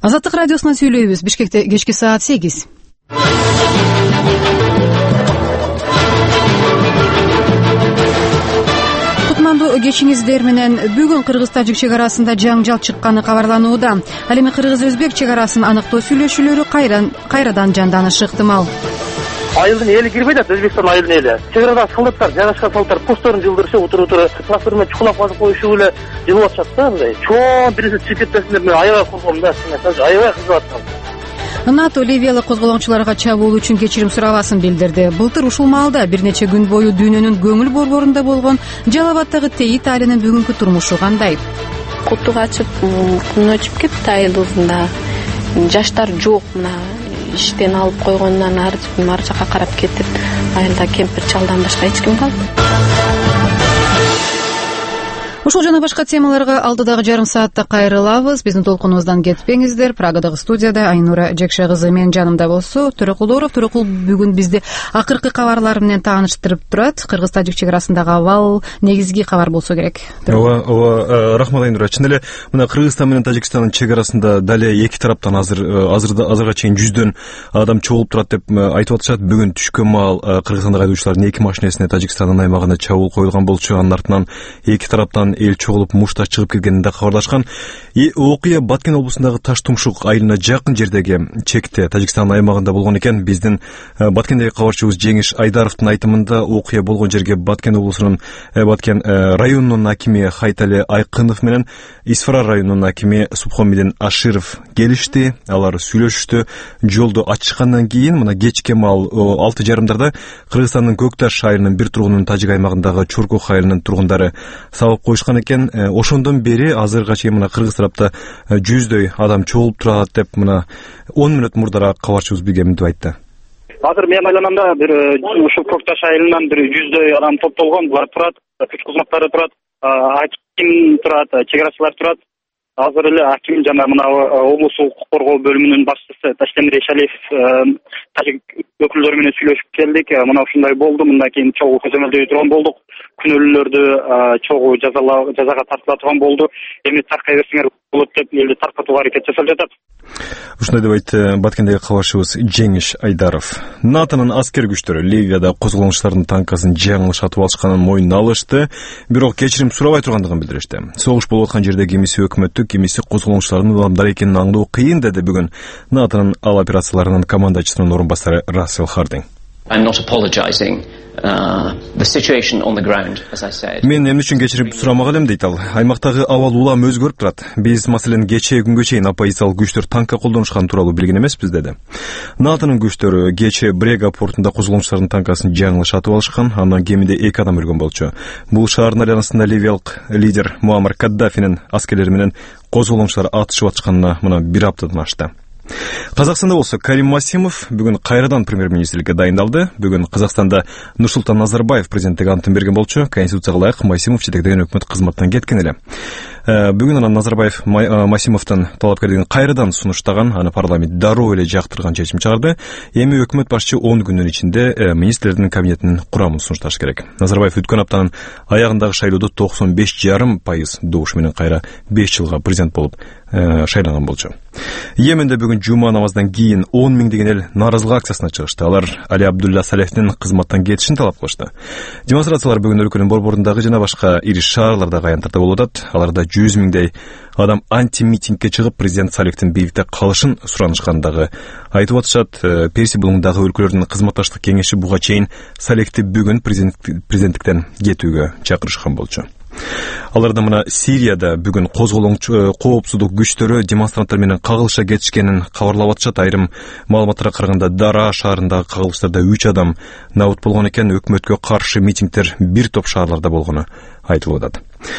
Азаттык радиосунан сүйлөйбүз. Бишкекте кечки саат 8. Кутмандуу кечиңиздер менен. Бүгүн Кыргыз-Тажик чек арасында жаңжал чыкканы кабарланууда. Ал эми Кыргыз-Өзбек чек арасын аныктоо сүйлөшүүлөрү кайрадан жанданышы ыктымал. Айылдын эли кирбей атат, Өзбекстан айылдын эли. Чек арада солдаттар, жайгашкан солдаттар постторун жылдырышып, утура трактормен чукулап коюшуп эле жылып атышат да, мындай. Чоң бирisi чыгып кетпесин деп мен аябай козголдум да, аябай кызып аттым. НАТО ливиялык козголоңчуларга чабуул үчүн кечирим сурабасын билдирди. Былтыр ушул маалда бир нече күн бою дүйнөнүн көңүл борборунда болгон Жалал Абаддагы Тейит Алинин бүгүнкү турмушу кандай? Кутук ачып, күн өчүп кетти айылыбызда. Жаштар жок, мына иштен алып койгондон ар жака карап кетип, айылда кемпир чалдан башка эч ким калды. Ушул жана башка темаларга алдыдагы жарым саатта кайрылабыз. Биздин толкунубуздан кетпеңиздер. Прагадагы студияда Айнура Жекше кызы менин жанымда болсо, Төрөкул Оров. Төрөкул бүгүн бизди акыркы кабарлар менен тааныштырып турат. Кыргыз-Тажик чек арасындагы абал негизги кабар болсо керек. Ооба, рахмат Айнура. Чын эле мына Кыргызстан менен Тажикстандын чек арасында дале эки тараптан азырга чейин 100дөн адам чогулуп турат деп айтып атышат. Бүгүн түшкөн маал Кыргызстандагы айдоочулардын эки машинесине Тажикстандын аймагына чабуул коюлган болчу. Анын артынан эки тараптан эл чогулуп мушташ чыгып келгенин да кабарлашкан. Окуя Баткен облусундагы Таш-Тумшук айылына жакын жердеги чекте Тажикстандын аймагында болгон экен. Биздин Баткендеги кабарчыбыз Жеңиш Айдаровдун айтымында окуя болгон жерге Баткен облусунун Баткен районунун акими Хайтали Айкынов менен Исфара районунун акими Субхомидин Аширов келишти. Алар сүйлөшүштү. Жолду ачышкандан кийин мына кечке маал 6:30 Кыргызстандын Көкташ айылынын бир тургунунун Тажик аймагындагы Чуркух айылынын тургундары сабап коюшкан экен. Ошондон бери азырга чейин мына Кыргыз тарапта 100дөй адам чогулуп турат деп мына 10 мүнөт мурдараак кабарчыбыз бизге мынтип айтты. Азыр мен айланамда бир ушул Көкташ айылынан бир 100дөй адам топтолгон. Булар турат, күч кызматтары турат, аким турат, чек-арачылар турат. Азыр эле аким жана мына облустук укук коргоо бөлүмүнүн башчысы Таштемир Ешалиев тажик өкүлдөрү менен сүйлөшүп келдик. Мына ушундай болду. Мындан кийин чогуу көзөмөлдөй турган болдук. Күнөөлүүлөрдү чогуу жазага тартыла турган болду. Эми таркай берсиңер болот деп элди таркатууга аракет жасап жатат. Ушундай деп айтты Баткендеги кабарчыбыз Жеңиш Айдаров. НАТОнун аскер күчтөрү Ливияда козголоңчулардын танкасын жаңылыш атып алышканын мойнуна алышты. Бирок кечирим сурабай тургандыгын билдиришти. Согуш болуп аткан жерде кимиси өкмөттүк, кимиси козголоңчулардын адамдары экенин аңдоо кыйын деди бүгүн НАТОнун ал операцияларынын командачысынын орун басары Рассел Хардинг. I'm not apologizing. The situation on the ground, as I said. Мен эмне үчүн кечирим сурамак элем дейт ал. Аймактагы абал улам өзгөрүп турат. Биз маселен кечээ күнгө чейин оппозициялык күчтөр танка колдонушкан тууралуу билген эмеспиз деди. НАТОнун күчтөрү кечээ Брега портунда козголоңчулардын танкасын жаңылыш атып алышкан. Андан кеминде 2 адам өлгөн болчу. Бул шаардын айланасында ливиялык лидер Муаммар Каддафинин аскерлери менен козголоңчулар атышып атканына мына 1 аптадан ашты. Казакстанда болсо Карим Масимов бүгүн кайрадан премьер-министрликке дайындалды. Бүгүн Казакстанда Нурсултан Назарбаев президенттик антын берген болчу. Конституцияга ылайык Масимов жетектеген өкмөт кызматтан кеткен эле. Бүгүн анан Назарбаев Масимовдун талапкерлигин кайрадан сунуштаган, аны парламент дароо эле жактырган чечим чыгарды. Эми өкмөт башчы 10 күндүн ичинде министрлердин кабинетинин курамын сунушташ керек. Назарбаев өткөн аптанын аягындагы шайлоодо 95,5% добуш менен кайра 5 жылга президент болуп шайланган болчу. Йеменде бүгүн жума намаздан кийин 10 миңдеген эл нааразылык акциясына чыгышты. Алар Али Абдулла Салехтин кызматтан кетишин талап кылышты. Демонстрациялар бүгүн өлкөнүн борборундагы жана башка ири шаарлардагы аянттарда болуп атат. Аларда 100 миңдей адам анти-митингге чыгып президент Салехтин бийликте калышын суранышкандагы айтып атышат. Перси булуңдагы өлкөлөрдүн кызматташтык кеңеши буга чейин Салехти бүгүн президенттиктен кетүүгө чакырышкан болчу. Аларда мына Сирияда бүгүн коопсуздук күчтөрү демонстранттар менен кагылыша кетишкенин кабарлап атышат. Айрым маалыматтарга караганда Дара шаарындагы кагылыштарда 3 адам набыт болгон экен. Өкмөткө каршы митингдер бир топ шаарларда болгону айтылып атат.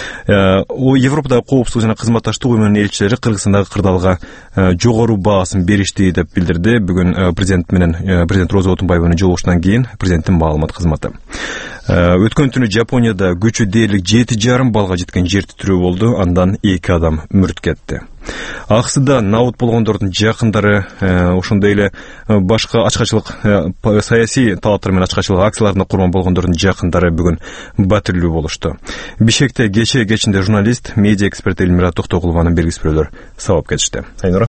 Европадагы коопсуздук жана кызматташтык уюмунун элчилери Кыргызстандагы кырдаалга жогору баасын беришти деп билдирди. Бүгүн президент Роза Отунбаеванын жолугушунан кийин президенттин маалымат кызматы. Өткөн түнү Жапонияда күчү дээрлик 7,5 балга жеткен жер титирөө болду. Андан 2 адам мүрт кетти. Аксыда набыт болгондордун жакындары ошондой эле башка ачкачылык саясий талаптар менен ачкачылык акцияларына курман болгондордун жакындары бүгүн батирлүү болушту. Бишкекте кечинде журналист, медиа эксперт Эльмира Токтогулованын белгиси бирөөлөр сабап кетишти. Айнура.